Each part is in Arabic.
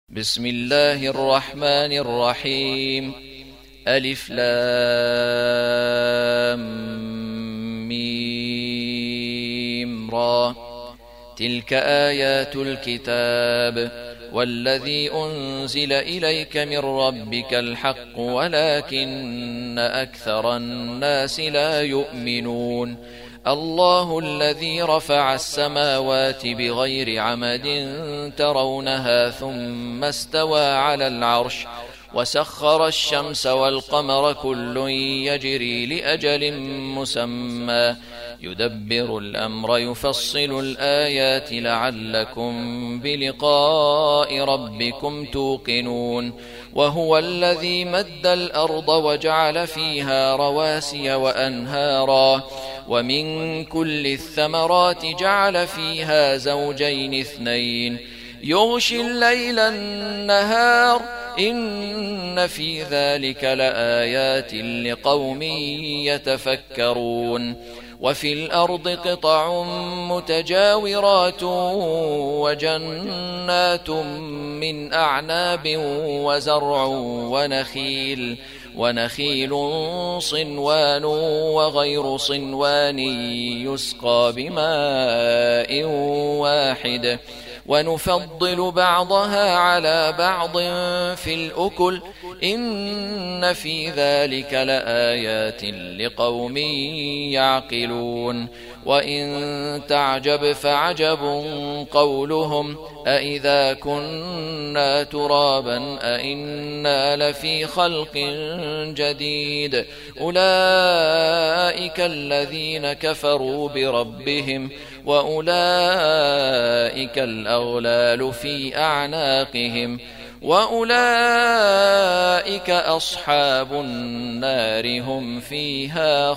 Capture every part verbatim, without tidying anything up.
بسم الله الرحمن الرحيم. ألف لام ميم را. تلك آيات الكتاب والذي أنزل إليك من ربك الحق ولكن أكثر الناس لا يؤمنون. الله الذي رفع السماوات بغير عمد ترونها ثم استوى على العرش وسخر الشمس والقمر كل يجري لأجل مسمى يدبر الأمر يفصل الآيات لعلكم بلقاء ربكم توقنون. وهو الذي مد الأرض وجعل فيها رواسي وأنهارا ومن كل الثمرات جعل فيها زوجين اثنين يغشي الليل النهار إن في ذلك لآيات لقوم يتفكرون. وفي الأرض قطع متجاورات وجنات من أعناب وزرع ونخيل ونخيل صنوان وغير صنوان يسقى بماء واحد ونفضل بعضها على بعض في الأكل إن في ذلك لآيات لقوم يعقلون. وإن تعجب فعجب قولهم أإذا كنا ترابا أإنا لفي خلق جديد أولئك الذين كفروا بربهم وأولئك الأغلال في أعناقهم وأولئك أصحاب النار هم فيها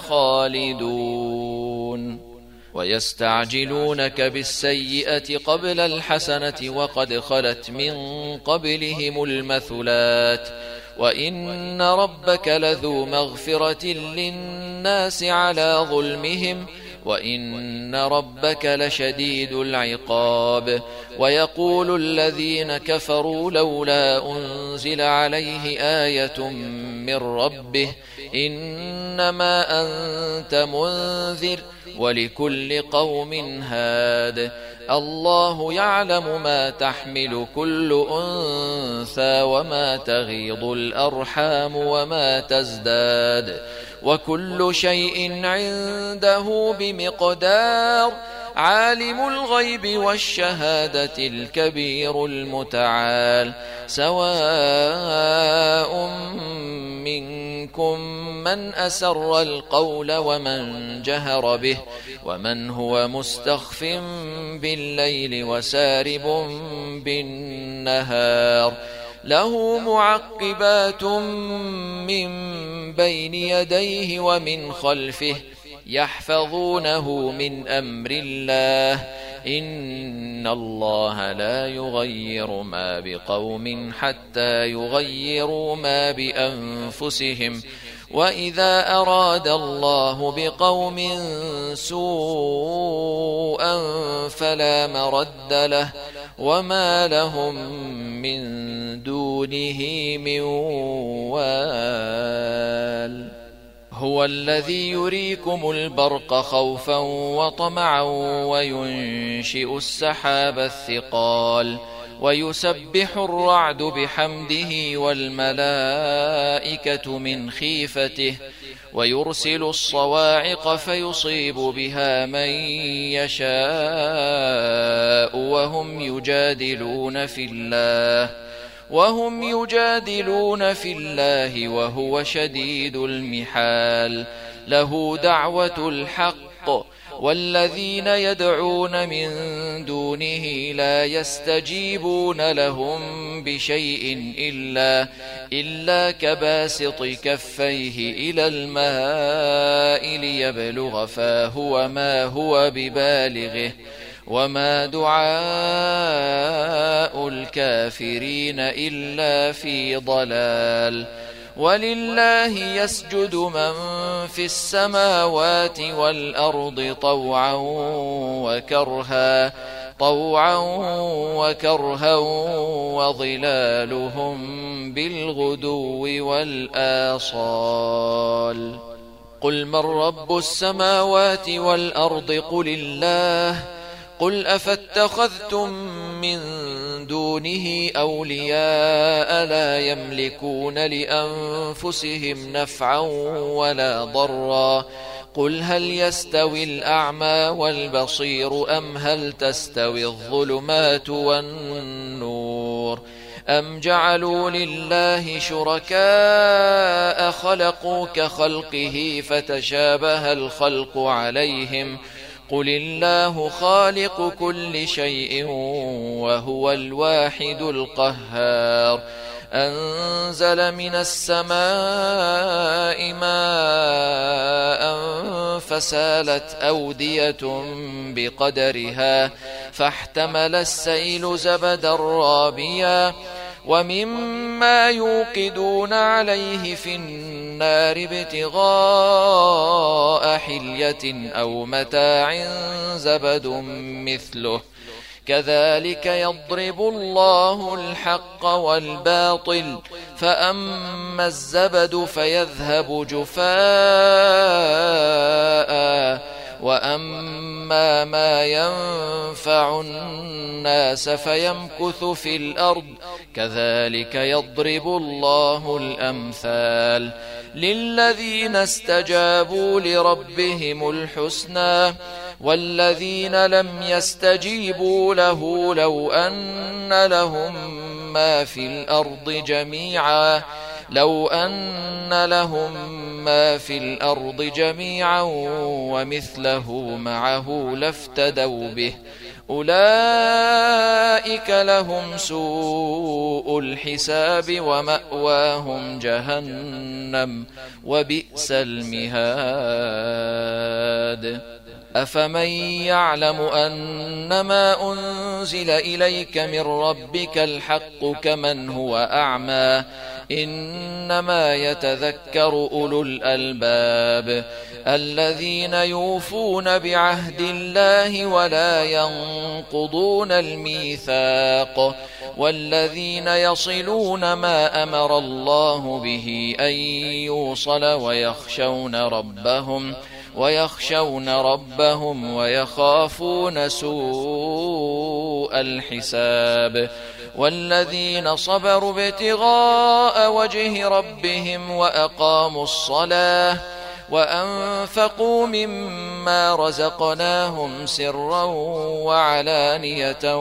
خالدون. ويستعجلونك بالسيئة قبل الحسنة وقد خلت من قبلهم المثلات وإن ربك لذو مغفرة للناس على ظلمهم وإن ربك لشديد العقاب. ويقول الذين كفروا لولا أنزل عليه آية من ربه إنما أنت منذر ولكل قوم هاد. الله يعلم ما تحمل كل أنثى وما تغيض الأرحام وما تزداد وكل شيء عنده بمقدار. عالم الغيب والشهادة الكبير المتعال. سواء منكم من أسر القول ومن جهر به ومن هو مستخف بالليل وسارب بالنهار. له معقبات من بين يديه ومن خلفه يحفظونه من أمر الله إن الله لا يغير ما بقوم حتى يغيروا ما بأنفسهم وإذا أراد الله بقوم سوءا فلا مرد له وما لهم من دونه من وال. هو الذي يريكم البرق خوفا وطمعا وينشئ السحاب الثقال ويسبح الرعد بحمده والملائكة من خيفته ويرسل الصواعق فيصيب بها من يشاء وهم يجادلون في الله وهم يجادلون في الله وهو شديد المحال. له دعوة الحق والذين يدعون من دونه لا يستجيبون لهم بشيء إلا, إلا كباسط كفيه إلى الماء ليبلغ فاه وما هو ببالغه وما دعاء الكافرين إلا في ضلال. ولله يسجد من في السماوات والأرض طوعا وكرها طوعا وكرها وظلالهم بالغدو والآصال قل من رب السماوات والأرض قل الله قل أفاتخذتم من دونه أولياء لا يملكون لأنفسهم نفعا ولا ضرا قل هل يستوي الأعمى والبصير أم هل تستوي الظلمات والنور أم جعلوا لله شركاء خلقوا كخلقه فتشابه الخلق عليهم قل الله خالق كل شيء وهو الواحد القهار أنزل من السماء ماء فسالت أودية بقدرها فاحتمل السيل زبدا رابيا ومما يوقدون عليه في النار ابتغاء حلية أو متاع زبد مثله كذلك يضرب الله الحق والباطل فأما الزبد فيذهب جفاء وأما ما ينفع الناس فيمكث في الأرض كذلك يضرب الله الأمثال للذين استجابوا لربهم الحسنى والذين لم يستجيبوا له لو أن لهم ما في الأرض جميعا لو أن لهم ما في الأرض جميعا ومثله معه لافتدوا به أولئك لهم سوء الحساب ومأواهم جهنم وبئس المهاد أفمن يعلم أنما أنزل إليك من ربك الحق كمن هو أعمى إنما يتذكر أولو الألباب الذين يوفون بعهد الله ولا ينقضون الميثاق والذين يصلون ما أمر الله به أن يوصل ويخشون ربهم ويخشون ربهم ويخافون سوء الحساب والذين صبروا ابتغاء وجه ربهم وأقاموا الصلاة وأنفقوا مما رزقناهم سرا وعلانية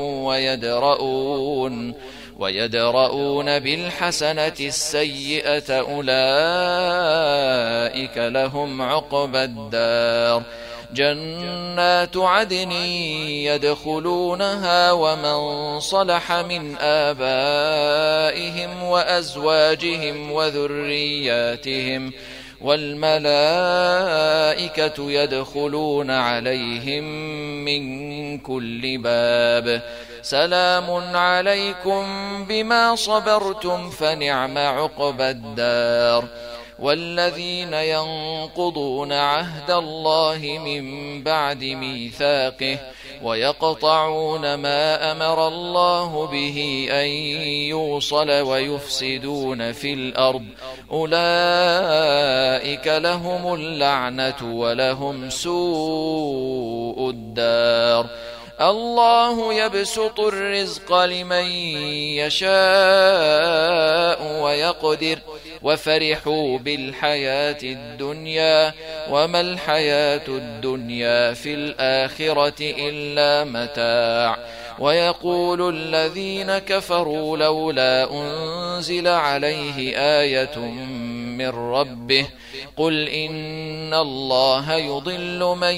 ويدرؤون ويدرؤون بالحسنة السيئة أولئك لهم عقبى الدار جنات عدن يدخلونها ومن صلح من آبائهم وأزواجهم وذرياتهم والملائكة يدخلون عليهم من كل باب سلام عليكم بما صبرتم فنعم عقبى الدار والذين ينقضون عهد الله من بعد ميثاقه ويقطعون ما أمر الله به أن يوصل ويفسدون في الأرض أولئك لهم اللعنة ولهم سوء الدار الله يبسط الرزق لمن يشاء ويقدر وفرحوا بالحياة الدنيا وما الحياة الدنيا في الآخرة إلا متاع ويقول الذين كفروا لولا أنزل عليه آية من ربه قل إن الله يضل من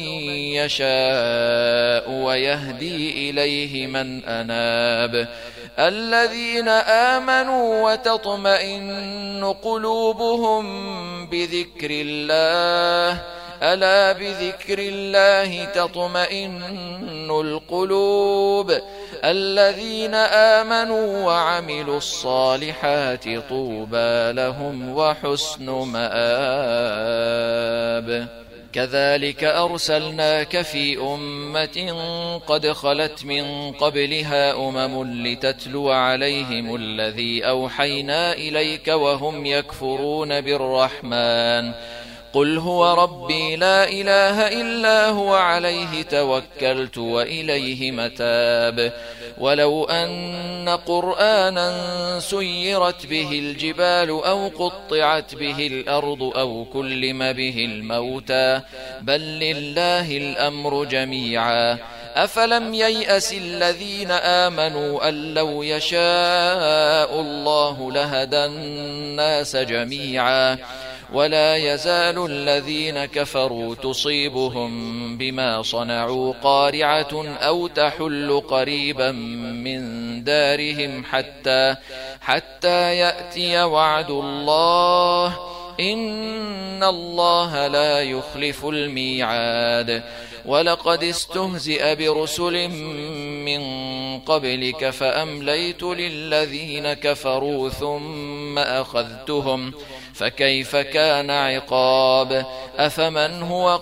يشاء ويهدي إليه من أناب الذين آمنوا وتطمئن قلوبهم بذكر الله ألا بذكر الله تطمئن القلوب الذين آمنوا وعملوا الصالحات طوبى لهم وحسن مآب كذلك أرسلناك في أمة قد خلت من قبلها أمم لتتلو عليهم الذي أوحينا إليك وهم يكفرون بالرحمن قل هو ربي لا إله إلا هو عليه توكلت وإليه متاب ولو أن قرآنا سيرت به الجبال أو قطعت به الأرض أو كلم به الموتى بل لله الأمر جميعا أفلم ييأس الذين آمنوا أن لو يشاء الله لهدى الناس جميعا ولا يزال الذين كفروا تصيبهم بما صنعوا قارعة أو تحل قريبا من دارهم حتى, حتى يأتي وعد الله إن الله لا يخلف الميعاد ولقد استهزئ برسل من قبلك فأمليت للذين كفروا ثم أخذتهم فكيف كان عقاب أفمن هو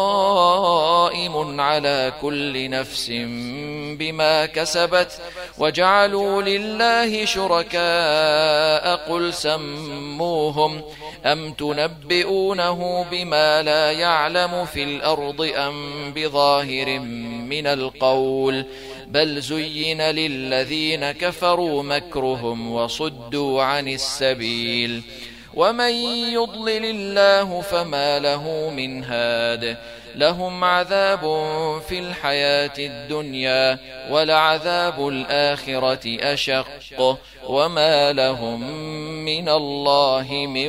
قائم على كل نفس بما كسبت وجعلوا لله شركاء قل سموهم أم تنبئونه بما لا يعلم في الأرض أم بظاهر من القول بل زين للذين كفروا مكرهم وصدوا عن السبيل ومن يضلل الله فما له من هاد لهم عذاب في الحياة الدنيا ولعذاب الآخرة أشق وما لهم من الله من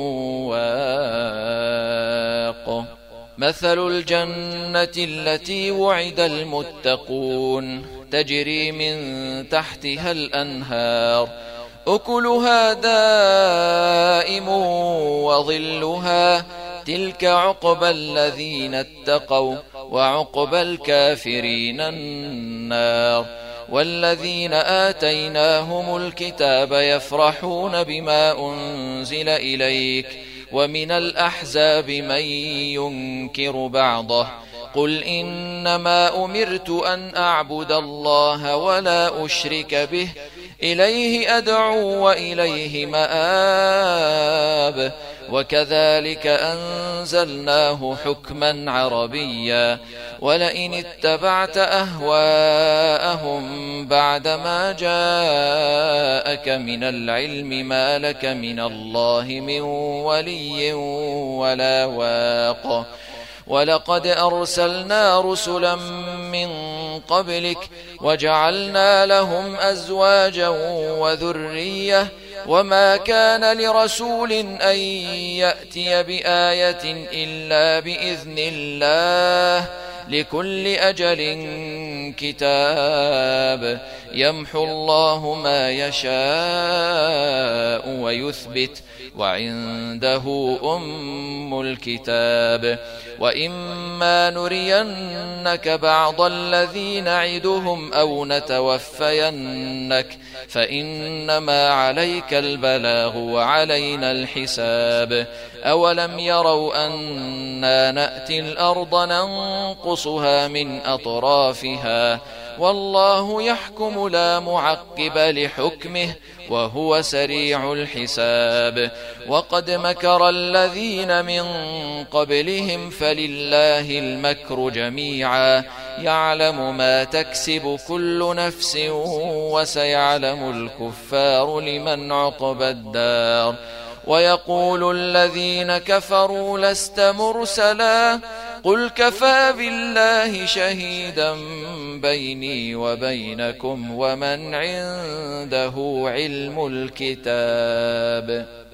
واق مثل الجنة التي وعد المتقون تجري من تحتها الأنهار أكلها دائم وظلها تلك عقبى الذين اتقوا وعقبى الكافرين النار والذين آتيناهم الكتاب يفرحون بما أنزل إليك ومن الأحزاب من ينكر بعضه قل إنما أمرت أن أعبد الله ولا أشرك به إليه أدعو وإليه مآب وكذلك أنزلناه حكما عربيا ولئن اتبعت أهواءهم بعدما جاءك من العلم ما لك من الله من ولي ولا واق ولقد أرسلنا رسلا من قبلك وجعلنا لهم أزواجا وذرية وما كان لرسول أن يأتي بآية إلا بإذن الله لكل أجل كتاب يمحو الله ما يشاء ويثبت وعنده أم الكتاب وإما نرينك بعض الذي نعدهم أو نتوفينك فإنما عليك البلاغ وعلينا الحساب أولم يروا أنا نأتي الأرض ننقصها من أطرافها والله يحكم لا معقب لحكمه وهو سريع الحساب وقد مكر الذين من قبلهم فلله المكر جميعا يعلم ما تكسب كل نفس وسيعلم الكفار لمن عقبى الدار ويقول الذين كفروا لست مرسلا قل كفى بالله شهيدا بيني وبينكم ومن عنده علم الكتاب